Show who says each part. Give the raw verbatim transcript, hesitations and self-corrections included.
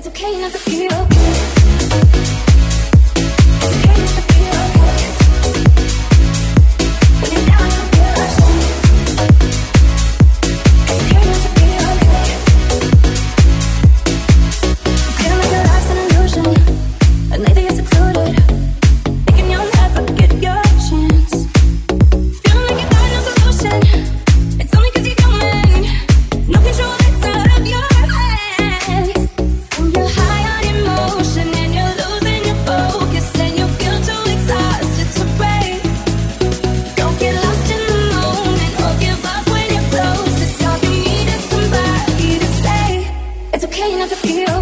Speaker 1: It's okay not to feel okay. It's okay not to feel okay. When you're down, you feel ashamed. It's okay not to feel okay. Feel like your life's an illusion, and lately you're secluded, thinking you'll never get your chance. Feeling like you got no solution. It's only 'cause you're human. No control, it's out of your hands. When you're high on emotion and you're losing your focus and you feel too exhausted to break. Don't get lost in the moment or give up when you're close. It's all you need is somebody to say. It's okay not to feel